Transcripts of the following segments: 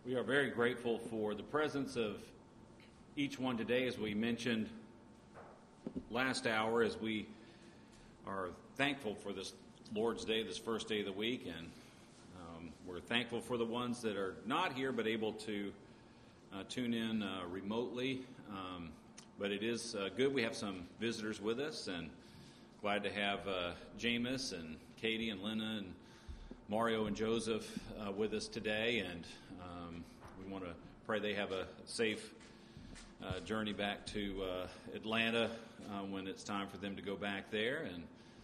We are very grateful for the presence of each one today, as we mentioned last hour, as we are thankful for this Lord's Day, this first day of the week, and we're thankful for the ones that are not here but able to tune in remotely. But it is good we have some visitors with us, and glad to have Jameis and Katie and Lena and Mario and Joseph with us today, and we want to pray they have a safe journey back to Atlanta when it's time for them to go back there. And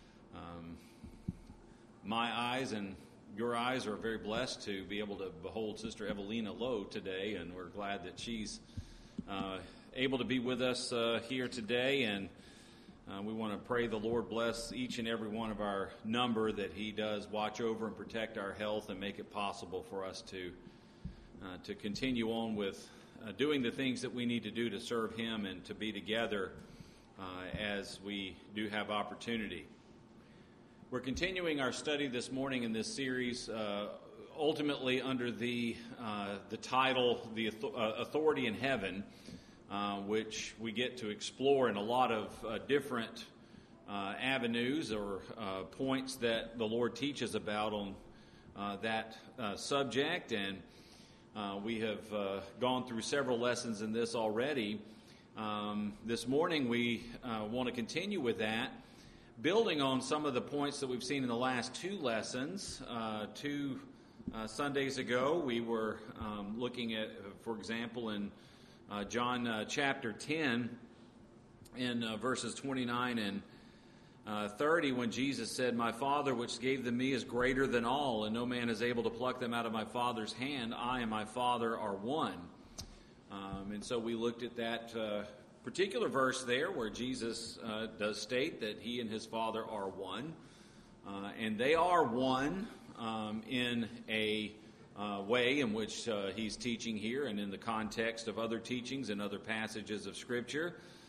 my eyes and your eyes are very blessed to be able to behold Sister Evelina Lowe today, and we're glad that she's able to be with us here today. And we want to pray the Lord bless each and every one of our number, that He does watch over and protect our health and make it possible for us to continue on with doing the things that we need to do to serve Him and to be together as we do have opportunity. We're continuing our study this morning in this series, ultimately under the title, The Authority in Heaven, which we get to explore in a lot of different avenues or points that the Lord teaches about on that subject. And we have gone through several lessons in this already. This morning we want to continue with that, building on some of the points that we've seen in the last two lessons. Two Sundays ago we were looking at, for example, in John chapter 10 in verses 29 and 30, when Jesus said, "My Father which gave them me is greater than all, and no man is able to pluck them out of my Father's hand. I and my Father are one." And so we looked at that particular verse there where Jesus does state that He and His Father are one. And they are one in a way in which He's teaching here and in the context of other teachings and other passages of Scripture.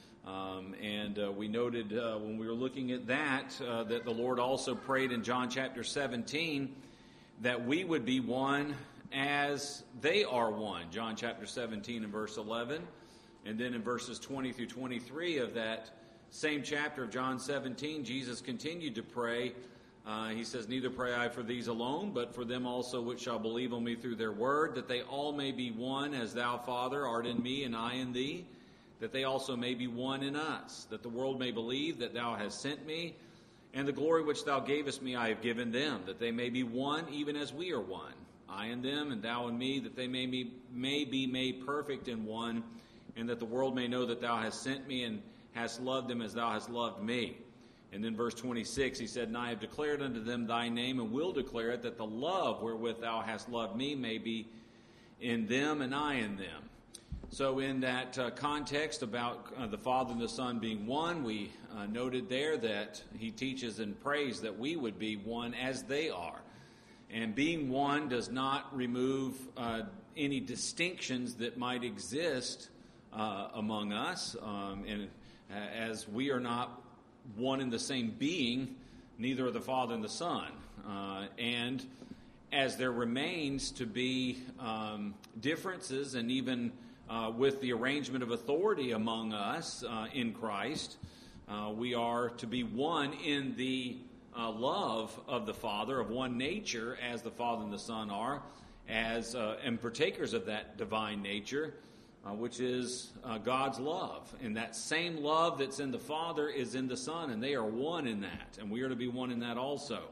And we noted when we were looking at that the Lord also prayed in John chapter 17 that we would be one as they are one. John chapter 17 and verse 11. And then in verses 20 through 23 of that same chapter of John 17, Jesus continued to pray. He says, "Neither pray I for these alone, but for them also which shall believe on me through their word, that they all may be one, as thou, Father, art in me, and I in thee, that they also may be one in us, that the world may believe that thou hast sent me, and the glory which thou gavest me I have given them, that they may be one even as we are one, I in them, and thou in me, that they may be made perfect in one, and that the world may know that thou hast sent me and hast loved them as thou hast loved me." And then verse 26, he said, "And I have declared unto them thy name, and will declare it, that the love wherewith thou hast loved me may be in them, and I in them." So in that context about the Father and the Son being one, we noted there that He teaches and prays that we would be one as they are. And being one does not remove any distinctions that might exist among us. And as we are not one and the same being, neither are the Father and the Son. And as there remains to be differences, and even with the arrangement of authority among us in Christ, we are to be one in the love of the Father, of one nature, as the Father and the Son are, and partakers of that divine nature, which is God's love. And that same love that's in the Father is in the Son, and they are one in that, and we are to be one in that also.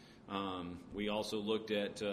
We also looked at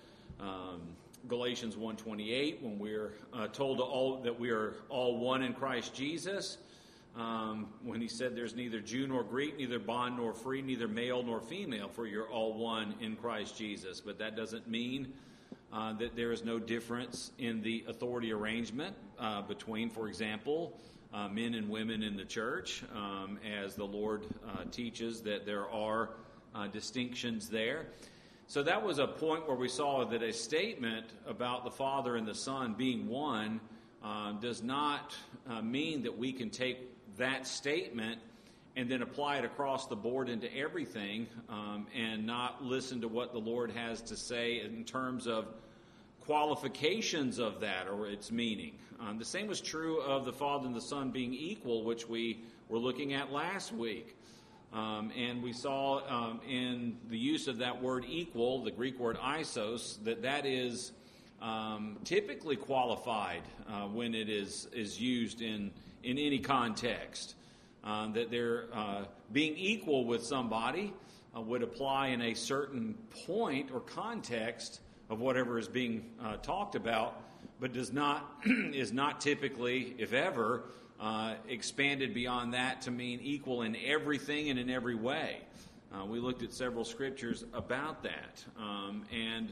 Galatians 1:28, when we're told that we are all one in Christ Jesus, when he said there's neither Jew nor Greek, neither bond nor free, neither male nor female, for you're all one in Christ Jesus. But that doesn't mean that there is no difference in the authority arrangement between, for example, men and women in the church, as the Lord teaches that there are distinctions there. So that was a point where we saw that a statement about the Father and the Son being one does not mean that we can take that statement and then apply it across the board into everything and not listen to what the Lord has to say in terms of qualifications of that or its meaning. The same was true of the Father and the Son being equal, which we were looking at last week. And we saw in the use of that word equal, the Greek word isos, that is typically qualified when it is used in any context. That they're being equal with somebody would apply in a certain point or context of whatever is being talked about, but is not typically, if ever, expanded beyond that to mean equal in everything and in every way. We looked at several scriptures about that. And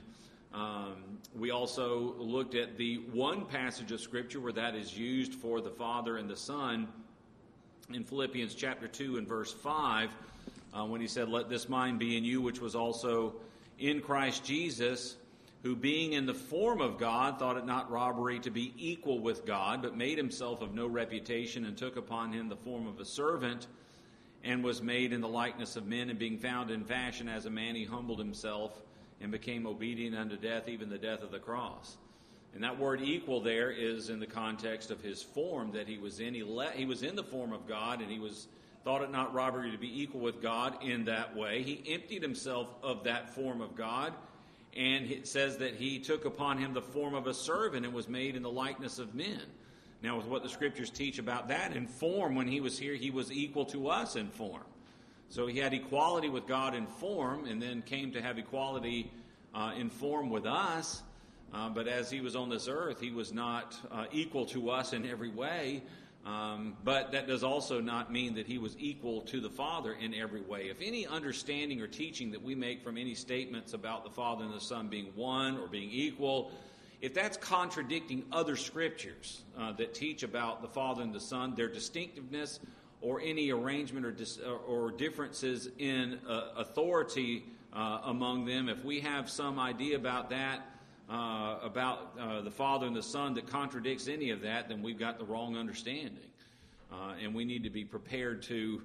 we also looked at the one passage of Scripture where that is used for the Father and the Son in Philippians chapter 2 and verse 5, when he said, "Let this mind be in you, which was also in Christ Jesus, who being in the form of God, thought it not robbery to be equal with God, but made himself of no reputation, and took upon him the form of a servant, and was made in the likeness of men, and being found in fashion as a man, he humbled himself, and became obedient unto death, even the death of the cross." And that word equal there is in the context of his form that he was in. He was in the form of God, and he thought it not robbery to be equal with God in that way. He emptied himself of that form of God, and it says that he took upon him the form of a servant and was made in the likeness of men. Now, with what the Scriptures teach about that, in form, when he was here, he was equal to us in form. So he had equality with God in form, and then came to have equality in form with us. But as he was on this earth, he was not equal to us in every way. But that does also not mean that he was equal to the Father in every way. If any understanding or teaching that we make from any statements about the Father and the Son being one or being equal, if that's contradicting other scriptures that teach about the Father and the Son, their distinctiveness, or any arrangement or differences in authority among them, if we have some idea about that, about the Father and the Son that contradicts any of that, then we've got the wrong understanding. And we need to be prepared to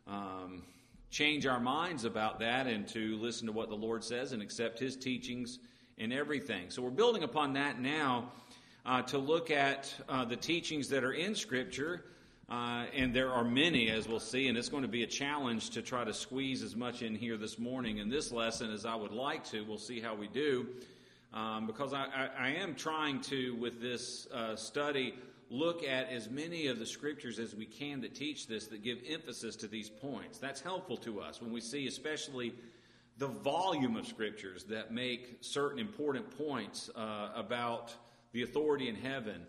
change our minds about that and to listen to what the Lord says and accept His teachings in everything. So we're building upon that now to look at the teachings that are in Scripture. And there are many, as we'll see, and it's going to be a challenge to try to squeeze as much in here this morning in this lesson as I would like to. We'll see how we do. Because I am trying to, with this study, look at as many of the scriptures as we can that teach this, that give emphasis to these points. That's helpful to us when we see especially the volume of scriptures that make certain important points about the authority in heaven.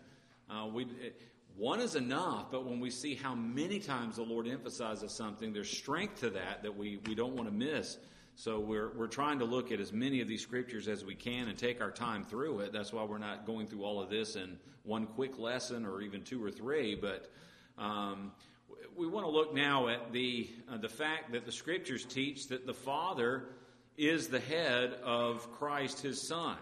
One is enough, but when we see how many times the Lord emphasizes something, there's strength to that we don't want to miss. So we're trying to look at as many of these scriptures as we can and take our time through it. That's why we're not going through all of this in one quick lesson or even two or three. But we want to look now at the fact that the scriptures teach that the Father is the head of Christ, His Son.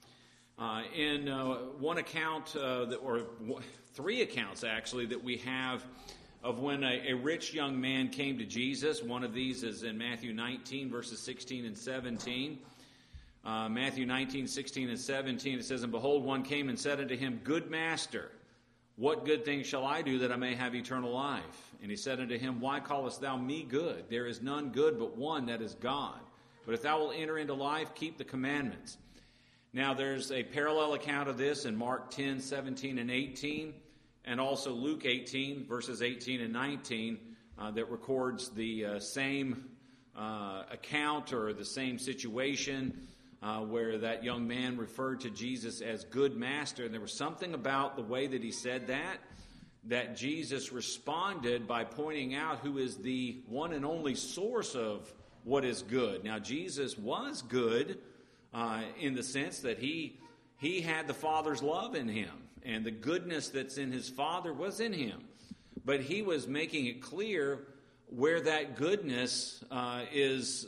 In one account, or three accounts actually, that we have of when a rich young man came to Jesus. One of these is in Matthew 19, verses 16 and 17. Matthew 19, 16 and 17, it says, "And behold, one came and said unto him, Good Master, what good thing shall I do that I may have eternal life? And he said unto him, Why callest thou me good? There is none good but one, that is God. But if thou wilt enter into life, keep the commandments." Now there's a parallel account of this in Mark 10, 17 and 18. And also Luke 18, verses 18 and 19, that records the same account or the same situation where that young man referred to Jesus as Good Master. And there was something about the way that he said that Jesus responded by pointing out who is the one and only source of what is good. Now, Jesus was good in the sense that he had the Father's love in him. And the goodness that's in his Father was in him. But he was making it clear where that goodness is,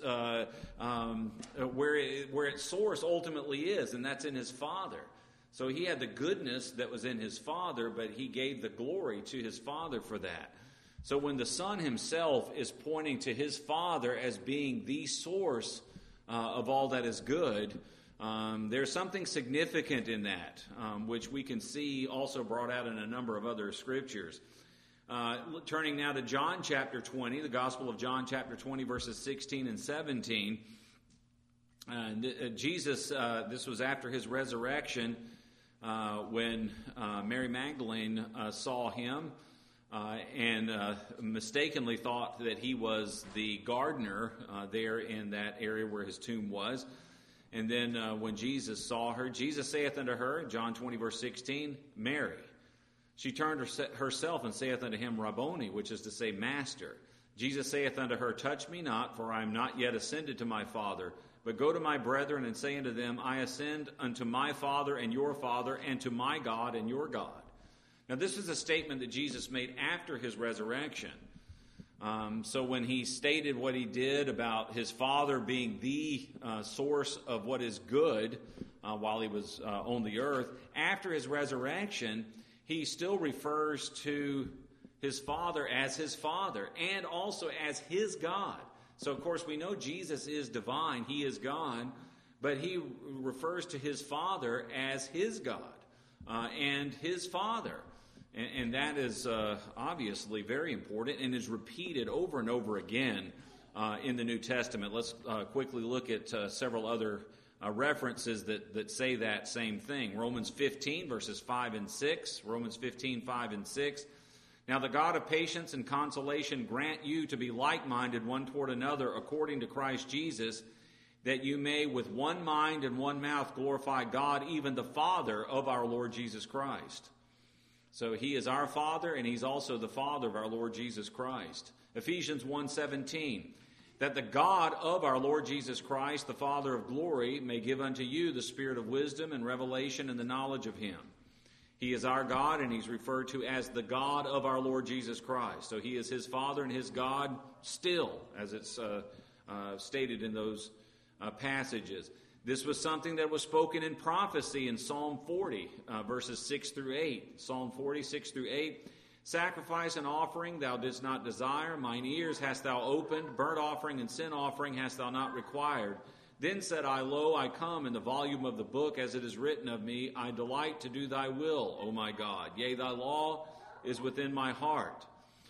where its source ultimately is, and that's in his Father. So he had the goodness that was in his Father, but he gave the glory to his Father for that. So when the Son himself is pointing to his Father as being the source of all that is good. There's something significant in that, which we can see also brought out in a number of other scriptures. Turning now to John chapter 20, the Gospel of John chapter 20, verses 16 and 17. Jesus, this was after his resurrection, when Mary Magdalene saw him and mistakenly thought that he was the gardener there in that area where his tomb was. And then when Jesus saw her, Jesus saith unto her, John 20, verse 16, Mary. She turned herself and saith unto him, Rabboni, which is to say, Master. Jesus saith unto her, Touch me not, for I am not yet ascended to my Father, but go to my brethren and say unto them, I ascend unto my Father and your Father, and to my God and your God. Now this is a statement that Jesus made after his resurrection. So when he stated what he did about his Father being the source of what is good while he was on the earth, after his resurrection, he still refers to his Father as his Father and also as his God. So, of course, we know Jesus is divine. He is God. But he refers to his Father as his God and his Father. And that is obviously very important and is repeated over and over again in the New Testament. Let's quickly look at several other references that say that same thing. Romans 15, verses 5 and 6. Romans 15, 5 and 6. Now the God of patience and consolation grant you to be like-minded one toward another according to Christ Jesus, that you may with one mind and one mouth glorify God, even the Father of our Lord Jesus Christ. So he is our Father, and he's also the Father of our Lord Jesus Christ. Ephesians 1:17, that the God of our Lord Jesus Christ, the Father of glory, may give unto you the spirit of wisdom and revelation and the knowledge of him. He is our God, and he's referred to as the God of our Lord Jesus Christ. So he is his Father and his God still, as it's stated in those passages. This was something that was spoken in prophecy in Psalm 40, verses 6 through 8. Psalm 40, 6 through 8. Sacrifice and offering thou didst not desire, mine ears hast thou opened, burnt offering and sin offering hast thou not required. Then said I, Lo, I come, in the volume of the book, as it is written of me, I delight to do thy will, O my God. Yea, thy law is within my heart.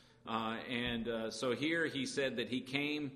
So here he said that he came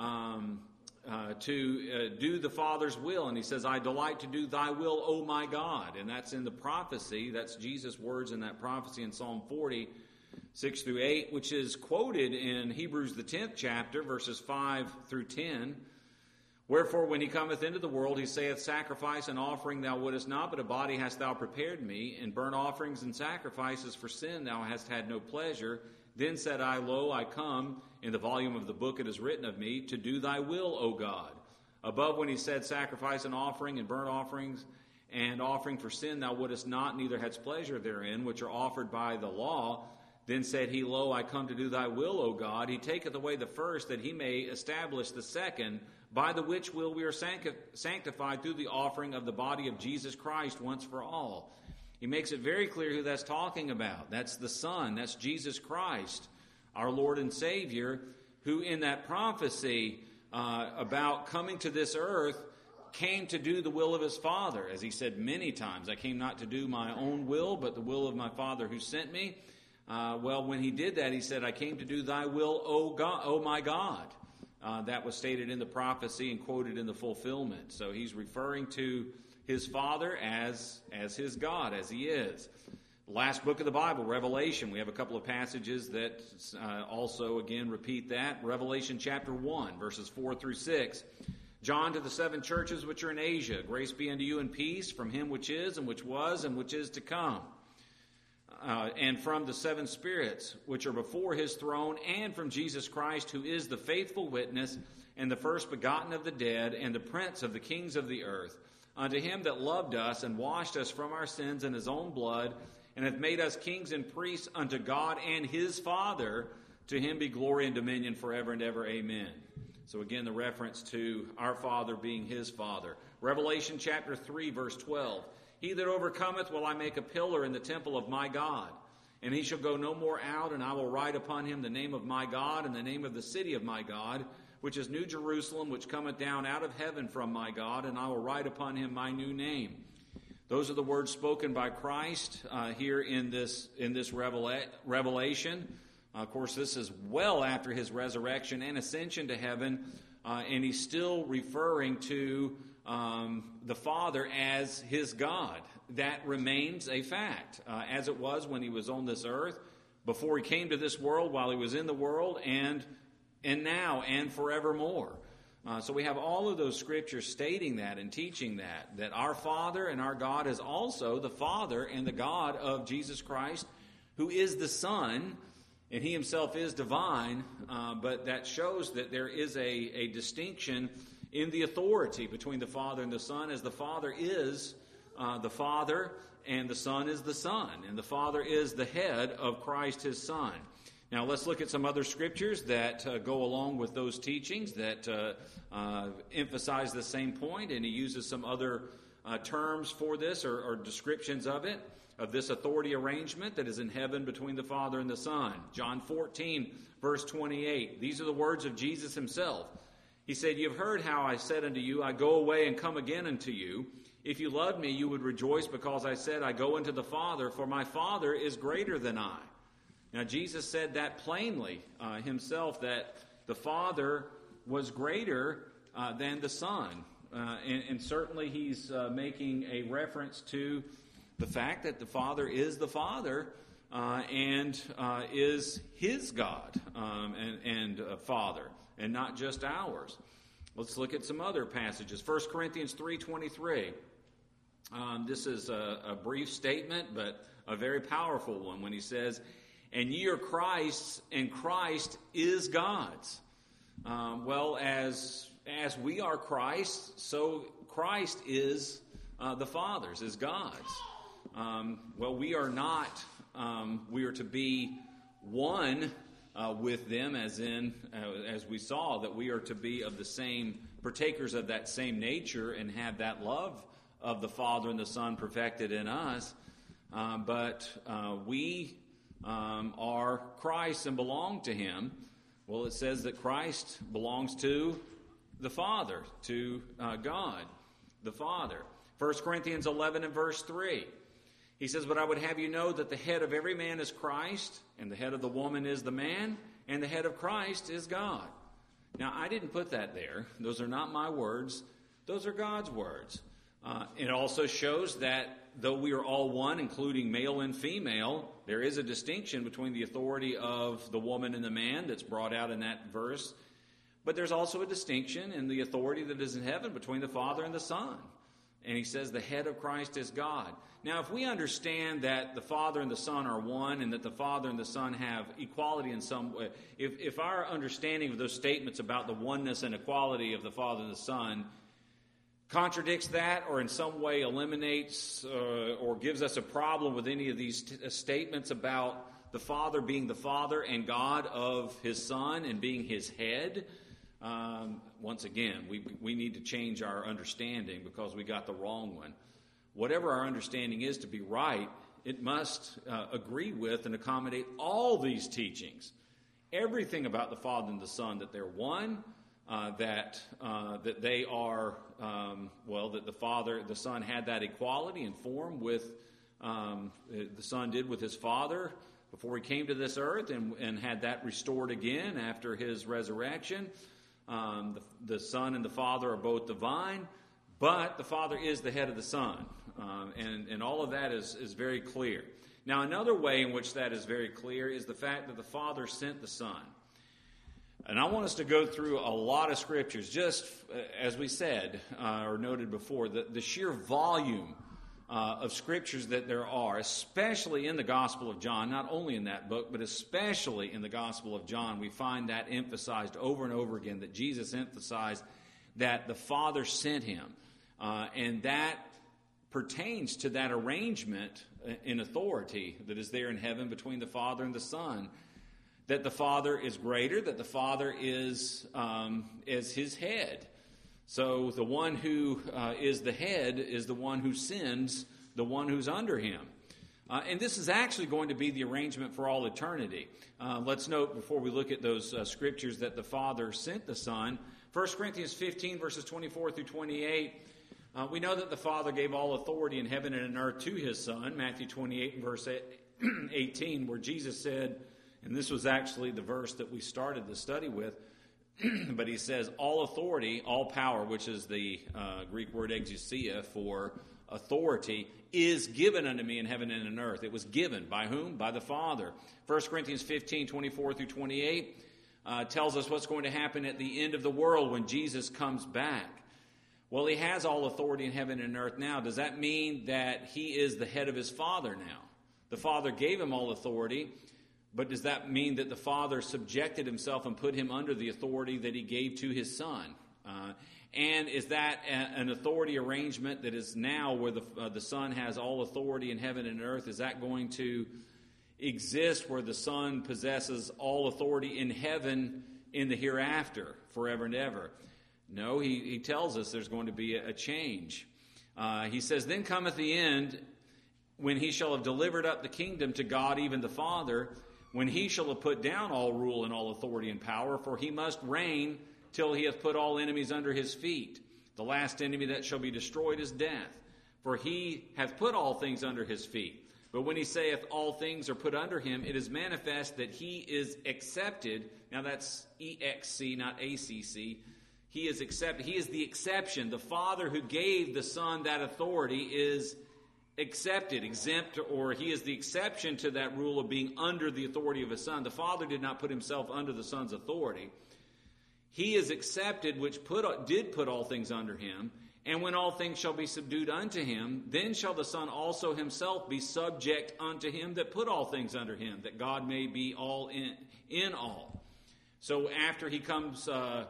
to do the Father's will. And he says, I delight to do thy will, O my God. And that's in the prophecy. That's Jesus' words in that prophecy in Psalm 40, 6 through 8, which is quoted in Hebrews the 10th chapter, verses 5 through 10. Wherefore, when he cometh into the world, he saith, Sacrifice and offering thou wouldest not, but a body hast thou prepared me. In burnt offerings and sacrifices for sin thou hast had no pleasure. Then said I, Lo, I come, in the volume of the book it is written of me, to do thy will, O God. Above when he said, Sacrifice and offering and burnt offerings and offering for sin thou wouldest not, neither hadst pleasure therein, which are offered by the law. Then said he, Lo, I come to do thy will, O God. He taketh away the first, that he may establish the second, by the which will we are sanctified through the offering of the body of Jesus Christ once for all. He makes it very clear who that's talking about. That's the Son. That's Jesus Christ, our Lord and Savior, who in that prophecy about coming to this earth came to do the will of his Father. As he said many times, I came not to do my own will, but the will of my Father who sent me. Well, when he did that, he said, I came to do thy will, O God, O my God. That was stated in the prophecy and quoted in the fulfillment. So he's referring to his Father as his God, as he is. Last book of the Bible, Revelation. We have a couple of passages that also, again, repeat that. Revelation chapter 1, verses 4 through 6. John to the seven churches which are in Asia. Grace be unto you and peace from him which is, and which was, and which is to come. And from the seven spirits which are before his throne, and from Jesus Christ, who is the faithful witness, and the first begotten of the dead, and the prince of the kings of the earth, unto him that loved us, and washed us from our sins in his own blood, and hath made us kings and priests unto God and his Father. To him be glory and dominion forever and ever. Amen. So again, the reference to our Father being his Father. Revelation chapter 3, verse 12. He that overcometh will I make a pillar in the temple of my God, and he shall go no more out, and I will write upon him the name of my God and the name of the city of my God, which is New Jerusalem, which cometh down out of heaven from my God, and I will write upon him my new name. Those are the words spoken by Christ here in this revelation. Of course, this is well after his resurrection and ascension to heaven, and he's still referring to the Father as his God. That remains a fact, as it was when he was on this earth, before he came to this world, while he was in the world, and now and forevermore. So we have all of those scriptures stating that and teaching that our Father and our God is also the Father and the God of Jesus Christ, who is the Son, and he himself is divine, but that shows that there is a distinction in the authority between the Father and the Son, as the Father is the Father and the Son is the Son, and the Father is the head of Christ his Son. Now let's look at some other scriptures that go along with those teachings that emphasize the same point, and he uses some other terms for this or descriptions of it, of this authority arrangement that is in heaven between the Father and the Son. John 14, verse 28. These are the words of Jesus himself. He said, "You have heard how I said unto you, I go away and come again unto you. If you loved me, you would rejoice because I said, I go unto the Father, for my Father is greater than I." Now, Jesus said that plainly himself, that the Father was greater than the Son. And certainly he's making a reference to the fact that the Father is the Father and is his God and Father, and not just ours. Let's look at some other passages. 1 Corinthians 3:23. This is a brief statement, but a very powerful one, when he says, "And ye are Christ's, and Christ is God's." Well, as we are Christ, so Christ is the Father's, is God's. Well, we are not. We are to be one with them, as we saw, that we are to be of the same, partakers of that same nature, and have that love of the Father and the Son perfected in us. But we are Christ and belong to him. Well, it says that Christ belongs to the Father, to God, the Father. 1 Corinthians 11 and verse 3. He says, "But I would have you know that the head of every man is Christ, and the head of the woman is the man, and the head of Christ is God." Now, I didn't put that there. Those are not my words. Those are God's words. It also shows that though we are all one, including male and female, there is a distinction between the authority of the woman and the man that's brought out in that verse. But there's also a distinction in the authority that is in heaven between the Father and the Son. And he says the head of Christ is God. Now, if we understand that the Father and the Son are one, and that the Father and the Son have equality in some way, if our understanding of those statements about the oneness and equality of the Father and the Son contradicts that, or in some way eliminates or gives us a problem with any of these statements about the Father being the Father and God of his Son and being his head, once again, we need to change our understanding, because we got the wrong one. Whatever our understanding is to be right, it must agree with and accommodate all these teachings. Everything about the Father and the Son, that they're one, that they are, that the Son had that equality and form with, the Son did with his Father before he came to this earth, and had that restored again after his resurrection. The Son and the Father are both divine, but the Father is the head of the Son. And all of that is very clear. Now, another way in which that is very clear is the fact that the Father sent the Son. And I want us to go through a lot of scriptures, just as we said, or noted before, the sheer volume of scriptures that there are, especially in the Gospel of John, not only in that book, but especially in the Gospel of John. We find that emphasized over and over again, that Jesus emphasized that the Father sent him. And that pertains to that arrangement in authority that is there in heaven between the Father and the Son, that the Father is greater, that the Father is his head. So the one who is the head is the one who sends the one who's under him. And this is actually going to be the arrangement for all eternity. Let's note before we look at those scriptures that the Father sent the Son. 1 Corinthians 15, verses 24 through 28. We know that the Father gave all authority in heaven and on earth to his Son. Matthew 28 and verse 18, where Jesus said, and this was actually the verse that we started the study with, but he says, all authority, all power, which is the Greek word exousia for authority, is given unto me in heaven and in earth. It was given. By whom? By the Father. 1 Corinthians 15, 24 through 28 tells us what's going to happen at the end of the world when Jesus comes back. Well, he has all authority in heaven and earth now. Does that mean that he is the head of his Father now? The Father gave him all authority, but does that mean that the Father subjected himself and put him under the authority that he gave to his Son? And is that an authority arrangement that is now where the Son has all authority in heaven and earth? Is that going to exist where the Son possesses all authority in heaven in the hereafter, forever and ever? No, he tells us there's going to be a change. He says, then cometh the end, when he shall have delivered up the kingdom to God, even the Father, when he shall have put down all rule and all authority and power, for he must reign till he hath put all enemies under his feet. The last enemy that shall be destroyed is death, for he hath put all things under his feet. But when he saith all things are put under him, it is manifest that he is accepted. Now that's EXC, not ACC. He is accepted. He is the exception. The Father who gave the Son that authority is accepted, exempt, or he is the exception to that rule of being under the authority of his Son. The Father did not put himself under the Son's authority. He is accepted, which did put all things under him. And when all things shall be subdued unto him, then shall the Son also himself be subject unto him that put all things under him, that God may be all in all. So after he comes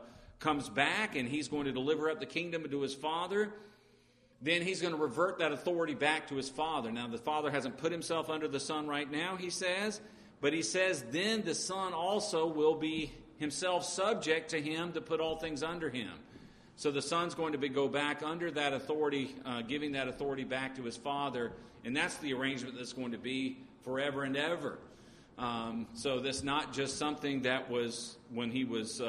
back and he's going to deliver up the kingdom to his Father, then he's going to revert that authority back to his Father. Now, the Father hasn't put himself under the Son right now, he says, but he says then the Son also will be himself subject to him to put all things under him. So the Son's going to go back under that authority, giving that authority back to his Father, and that's the arrangement that's going to be forever and ever. So that's not just something that was when he was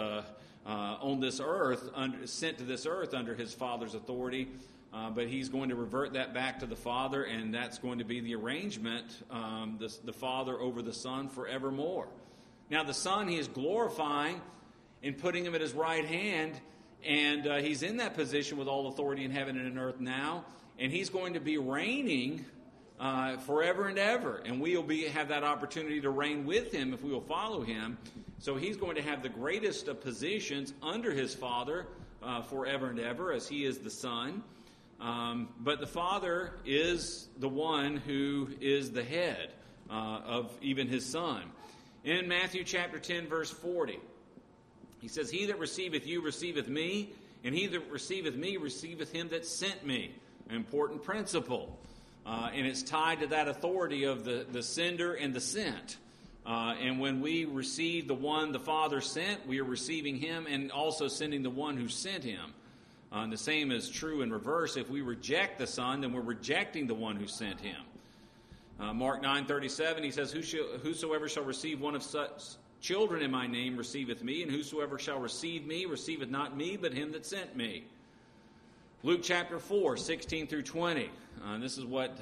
on this earth, sent to this earth under his Father's authority, but he's going to revert that back to the Father, and that's going to be the arrangement, the Father over the Son forevermore. Now the Son he is glorifying and putting him at his right hand, and he's in that position with all authority in heaven and in earth now, and he's going to be reigning forever and ever, and we will have that opportunity to reign with him if we will follow him. So he's going to have the greatest of positions under his Father forever and ever, as he is the Son. But the Father is the one who is the head of even his Son. In Matthew chapter 10, verse 40, he says, he that receiveth you receiveth me, and he that receiveth me receiveth him that sent me. An important principle. And it's tied to that authority of the sender and the sent. And when we receive the one the Father sent, we are receiving him and also sending the one who sent him. The same is true in reverse. If we reject the Son, then we're rejecting the one who sent him. Mark 9:37, he says, whosoever shall receive one of such children in my name receiveth me, and whosoever shall receive me receiveth not me, but him that sent me. Luke chapter 4, 16 through 20. This is what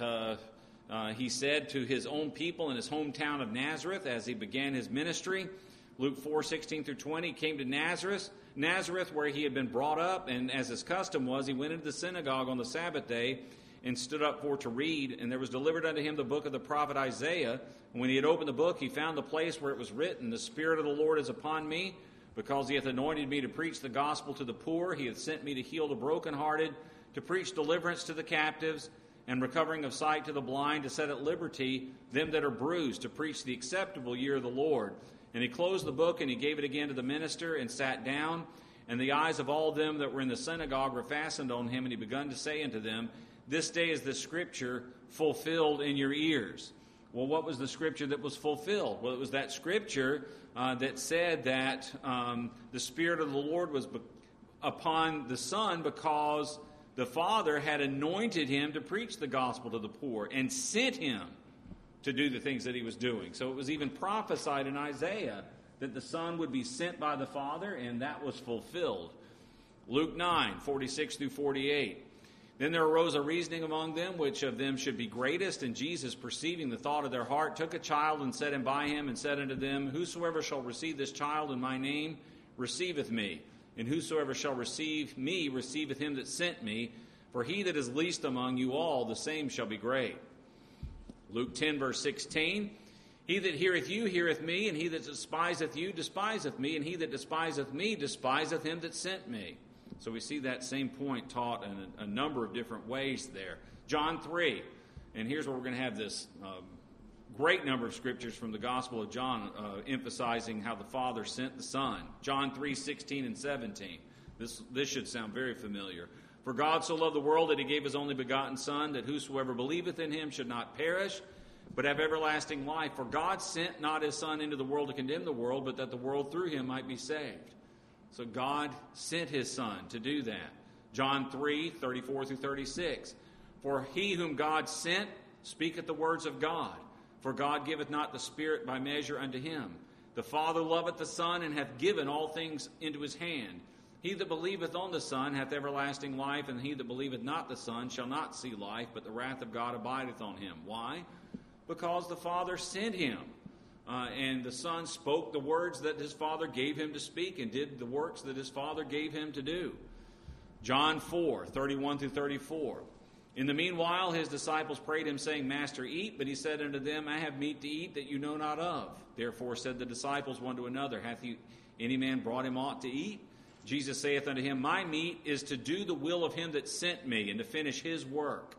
he said to his own people in his hometown of Nazareth as he began his ministry. Luke 4, 16 through 20, he came to Nazareth where he had been brought up, and as his custom was, he went into the synagogue on the Sabbath day and stood up for to read, and there was delivered unto him the book of the prophet Isaiah. And when he had opened the book, he found the place where it was written, the Spirit of the Lord is upon me, because he hath anointed me to preach the gospel to the poor. He hath sent me to heal the brokenhearted, to preach deliverance to the captives, and recovering of sight to the blind, to set at liberty them that are bruised, to preach the acceptable year of the Lord. And he closed the book, and he gave it again to the minister, and sat down. And the eyes of all them that were in the synagogue were fastened on him, and he begun to say unto them, this day is the scripture fulfilled in your ears. Well, what was the scripture that was fulfilled? Well, it was that scripture that said that the Spirit of the Lord was upon the Son because the Father had anointed him to preach the gospel to the poor and sent him. to do the things that he was doing. So it was even prophesied in Isaiah that the Son would be sent by the Father, and that was fulfilled. Luke 9:46 through 48. Then there arose a reasoning among them, which of them should be greatest. And Jesus, perceiving the thought of their heart, took a child and set him by him, and said unto them, Whosoever shall receive this child in my name receiveth me. And whosoever shall receive me receiveth him that sent me. For he that is least among you all, the same shall be great. Luke 10, verse 16. He that heareth you heareth me, and he that despiseth you despiseth me, and he that despiseth me despiseth him that sent me. So we see that same point taught in a number of different ways there. John 3, and here's where we're going to have this great number of scriptures from the Gospel of John emphasizing how the Father sent the Son. John 3:16 and 17. This should sound very familiar. For God so loved the world that he gave his only begotten Son, that whosoever believeth in him should not perish, but have everlasting life. For God sent not his Son into the world to condemn the world, but that the world through him might be saved. So God sent his Son to do that. John 3:34 through 36. For he whom God sent speaketh the words of God. For God giveth not the Spirit by measure unto him. The Father loveth the Son, and hath given all things into his hand. He that believeth on the Son hath everlasting life, and he that believeth not the Son shall not see life, but the wrath of God abideth on him. Why? Because the Father sent him. And the Son spoke the words that his Father gave him to speak, and did the works that his Father gave him to do. John 4:31 through 34. In the meanwhile his disciples prayed him, saying, Master, eat. But he said unto them, I have meat to eat that you know not of. Therefore said the disciples one to another, Hath any man brought him aught to eat? Jesus saith unto him, My meat is to do the will of him that sent me, and to finish his work.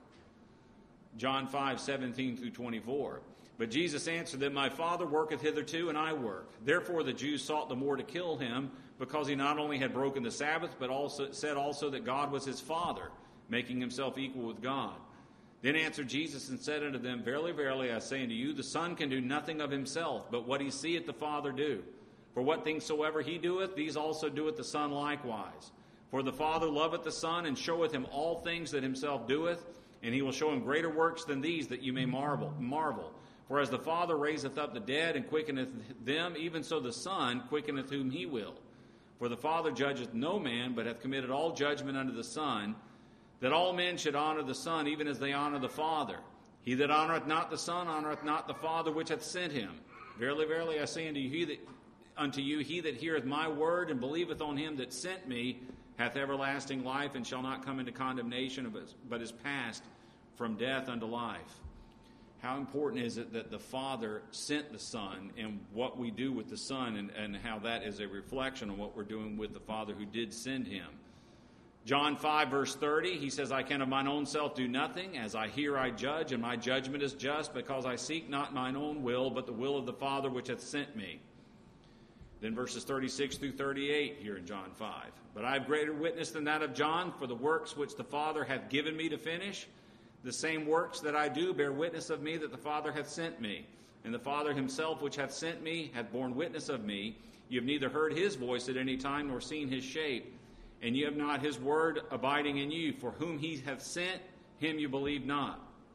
John 5:17 through 24. But Jesus answered them, My Father worketh hitherto, and I work. Therefore the Jews sought the more to kill him, because he not only had broken the Sabbath, but also said that God was his Father, making himself equal with God. Then answered Jesus and said unto them, Verily, verily, I say unto you, the Son can do nothing of himself, but what he seeth the Father do. For what things soever he doeth, these also doeth the Son likewise. For the Father loveth the Son, and showeth him all things that himself doeth, and he will show him greater works than these, that you may marvel. For as the Father raiseth up the dead, and quickeneth them, even so the Son quickeneth whom he will. For the Father judgeth no man, but hath committed all judgment unto the Son, that all men should honor the Son, even as they honor the Father. He that honoreth not the Son honoreth not the Father which hath sent him. Verily, verily, I say unto you, he that heareth my word and believeth on him that sent me hath everlasting life, and shall not come into condemnation, but is passed from death unto life. How important is it that the Father sent the Son, and what we do with the Son, and how that is a reflection of what we're doing with the Father who did send him. John 5, verse 30, he says, I can of mine own self do nothing. As I hear, I judge, and my judgment is just, because I seek not mine own will, but the will of the Father which hath sent me. Then verses 36 through 38 here in John 5. But I have greater witness than that of John, for the works which the Father hath given me to finish, the same works that I do bear witness of me that the Father hath sent me. And the Father himself which hath sent me hath borne witness of me. You have neither heard his voice at any time, nor seen his shape. And you have not his word abiding in you. For whom he hath sent, him you believe not.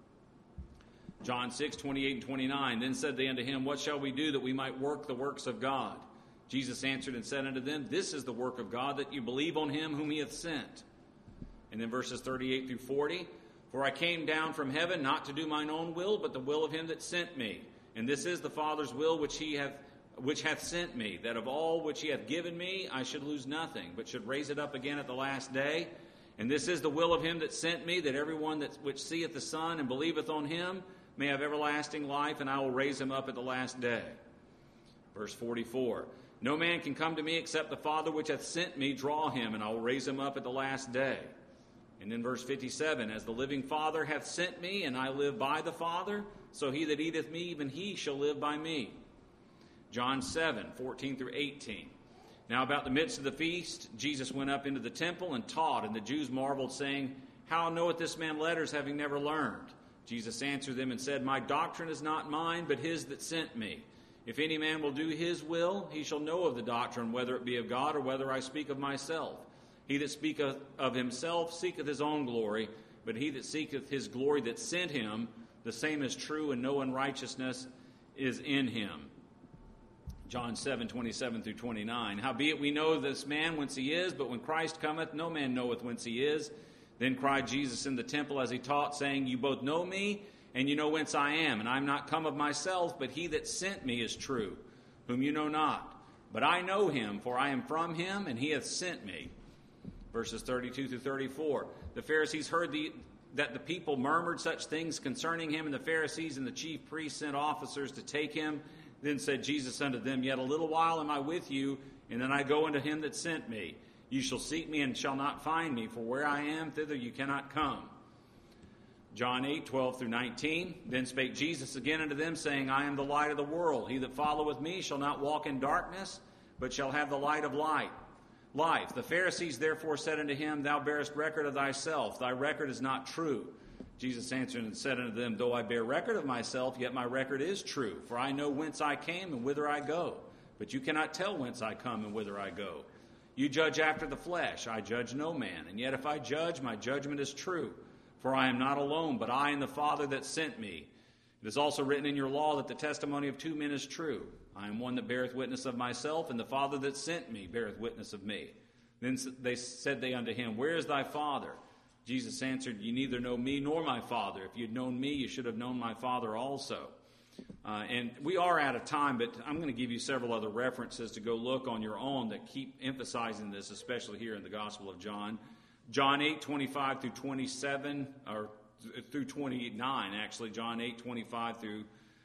John 6:28 and 29. Then said they unto him, What shall we do that we might work the works of God? Jesus answered and said unto them, This is the work of God, that you believe on him whom he hath sent. And then verses 38 through 40. For I came down from heaven not to do mine own will, but the will of him that sent me. And this is the Father's will which hath sent me, that of all which he hath given me I should lose nothing, but should raise it up again at the last day. And this is the will of him that sent me, that everyone which seeth the Son and believeth on him may have everlasting life, and I will raise him up at the last day. Verse 44. No man can come to me except the Father which hath sent me draw him, and I will raise him up at the last day. And then verse 57, As the living Father hath sent me, and I live by the Father, so he that eateth me, even he shall live by me. John 7:14 through 18. Now about the midst of the feast, Jesus went up into the temple and taught, and the Jews marveled, saying, How knoweth this man letters, having never learned? Jesus answered them and said, My doctrine is not mine, but his that sent me. If any man will do his will, he shall know of the doctrine, whether it be of God or whether I speak of myself. He that speaketh of himself seeketh his own glory, but he that seeketh his glory that sent him, the same is true, and no unrighteousness is in him. John 7:27 through 29. Howbeit we know this man whence he is, but when Christ cometh, no man knoweth whence he is. Then cried Jesus in the temple as he taught, saying, You both know me, and you know whence I am. And I am not come of myself, but he that sent me is true, whom you know not. But I know him, for I am from him, and he hath sent me. Verses 32 through 34. The Pharisees heard that the people murmured such things concerning him, and the Pharisees and the chief priests sent officers to take him. Then said Jesus unto them, Yet a little while am I with you, and then I go unto him that sent me. You shall seek me and shall not find me, for where I am, thither you cannot come. John 8:12 through 19. Then spake Jesus again unto them, saying, I am the light of the world. He that followeth me shall not walk in darkness, but shall have the light of life. The Pharisees therefore said unto him, Thou bearest record of thyself. Thy record is not true. Jesus answered and said unto them, Though I bear record of myself, yet my record is true. For I know whence I came and whither I go. But you cannot tell whence I come and whither I go. You judge after the flesh. I judge no man. And yet if I judge, my judgment is true. For I am not alone, but I and the Father that sent me. It is also written in your law that the testimony of two men is true. I am one that beareth witness of myself, and the Father that sent me beareth witness of me. Then said they unto him, Where is thy Father? Jesus answered, You neither know me nor my Father. If you'd known me, you should have known my Father also. And we are out of time, but I'm going to give you several other references to go look on your own that keep emphasizing this, especially here in the Gospel of John. John 8:25 through 27, or through 29, actually. John 8:25 through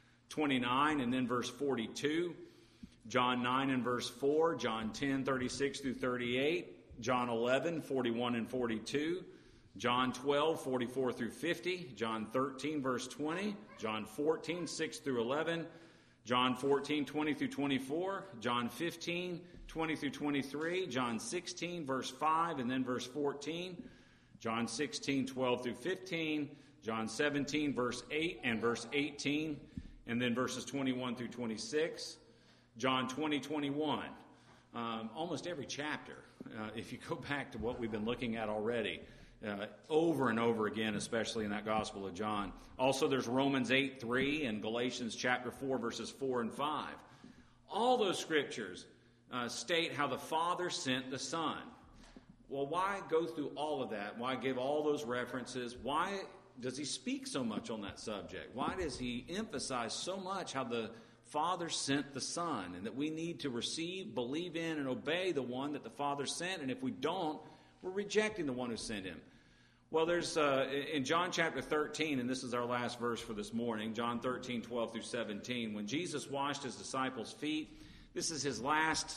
29, and then verse 42. John 9 and verse 4. John 10:36 through 38. John 11:41 and 42. John 12:44 through 50. John 13 verse 20. John 14:6 through 11. John 14:20 through 24. John 15:20 through 23. John 16 verse 5 and then verse 14. John 16:12 through 15. John 17 verse 8 and verse 18. And then verses 21 through 26. John 20:21. Almost every chapter, if you go back to what we've been looking at already, over and over again, especially in that Gospel of John. Also, there's Romans 8:3 and Galatians chapter 4, verses 4 and 5. All those scriptures state how the Father sent the Son. Well, why go through all of that? Why give all those references? Why does he speak so much on that subject? Why does he emphasize so much how the Father sent the Son, and that we need to receive, believe in, and obey the one that the Father sent, and if we don't, we're rejecting the one who sent him? Well, there's in John chapter 13, and this is our last verse for this morning, John 13:12 through 17, when Jesus washed his disciples' feet, this is his last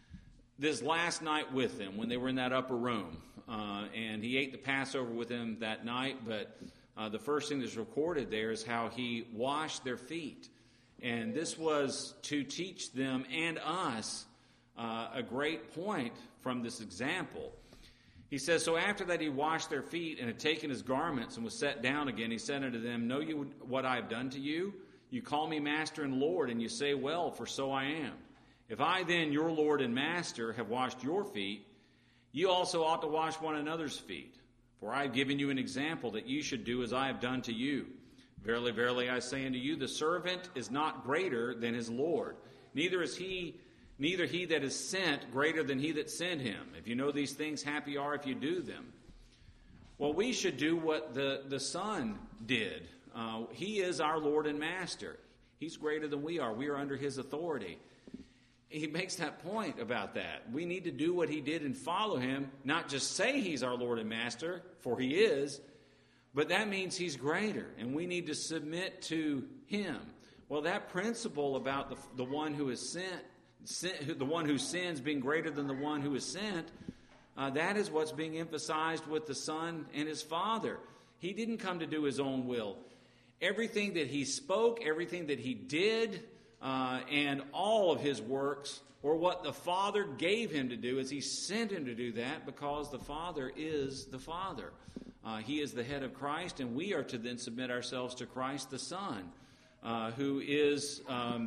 night with them when they were in that upper room. And he ate the Passover with them that night, but the first thing that's recorded there is how he washed their feet. And this was to teach them and us a great point from this example. He says, So after that he washed their feet and had taken his garments and was set down again, he said unto them, Know you what I have done to you? You call me Master and Lord, and you say, Well, for so I am. If I then, your Lord and Master, have washed your feet, you also ought to wash one another's feet. For I have given you an example that you should do as I have done to you. Verily, verily, I say unto you, the servant is not greater than his Lord, neither he that is sent greater than he that sent him. If you know these things, happy are if you do them. Well, we should do what the Son did. He is our Lord and Master. He's greater than we are. We are under his authority. He makes that point about that. We need to do what he did and follow him, not just say he's our Lord and Master, for he is, but that means he's greater, and we need to submit to him. Well, that principle about the one who is sent, the one who sins being greater than the one who is sent, that is what's being emphasized with the Son and his Father. He didn't come to do his own will. Everything that he spoke, everything that he did, and all of his works, or what the Father gave him to do, is he sent him to do that because the Father is the Father. He is the head of Christ, and we are to then submit ourselves to Christ the Son, who is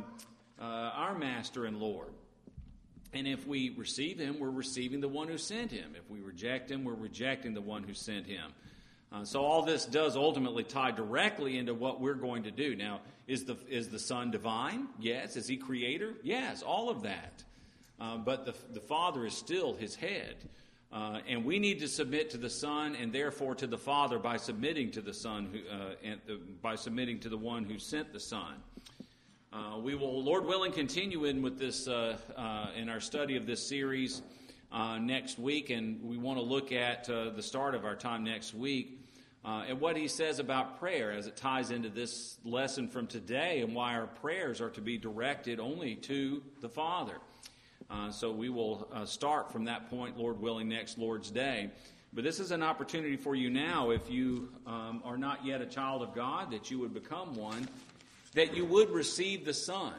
our Master and Lord. And if we receive him, we're receiving the one who sent him. If we reject him, we're rejecting the one who sent him. So all this does ultimately tie directly into what we're going to do. Now, is the Son divine? Yes. Is he creator? Yes, all of that. But the Father is still his head. And we need to submit to the Son and therefore to the Father by submitting to the Son, by submitting to the one who sent the Son. We will, Lord willing, continue in with this in our study of this series next week, and we want to look at the start of our time next week and what he says about prayer as it ties into this lesson from today and why our prayers are to be directed only to the Father. So we will start from that point, Lord willing, next Lord's Day. But this is an opportunity for you now, if you are not yet a child of God, that you would become one, that you would receive the Son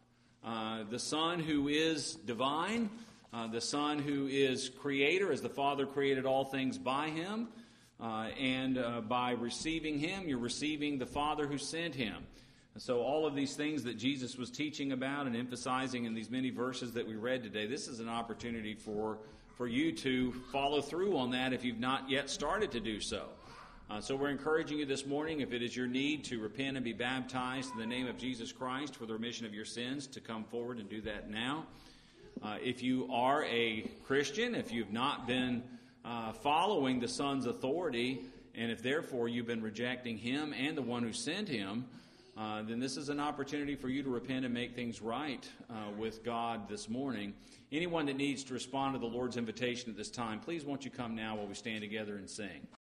who is divine, the Son who is creator, as the Father created all things by him, and by receiving him, you're receiving the Father who sent him. So all of these things that Jesus was teaching about and emphasizing in these many verses that we read today, this is an opportunity for you to follow through on that if you've not yet started to do so. So we're encouraging you this morning, if it is your need to repent and be baptized in the name of Jesus Christ for the remission of your sins, to come forward and do that now. If you are a Christian, if you've not been following the Son's authority, and if therefore you've been rejecting him and the one who sent him, then this is an opportunity for you to repent and make things right with God this morning. Anyone that needs to respond to the Lord's invitation at this time, please won't you come now while we stand together and sing.